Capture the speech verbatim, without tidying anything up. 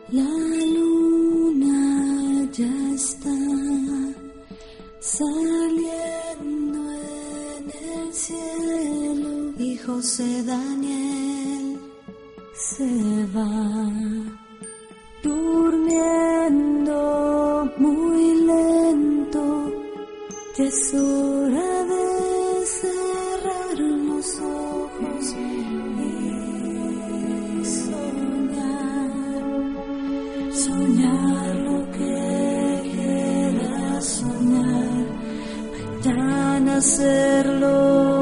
La luna ya está saliendo en el cielo y José Daniel se va durmiendo muy lento. Ya es hora de cerrar los ojos y soñar, soñar lo que quieras soñar, mañana hacerlo.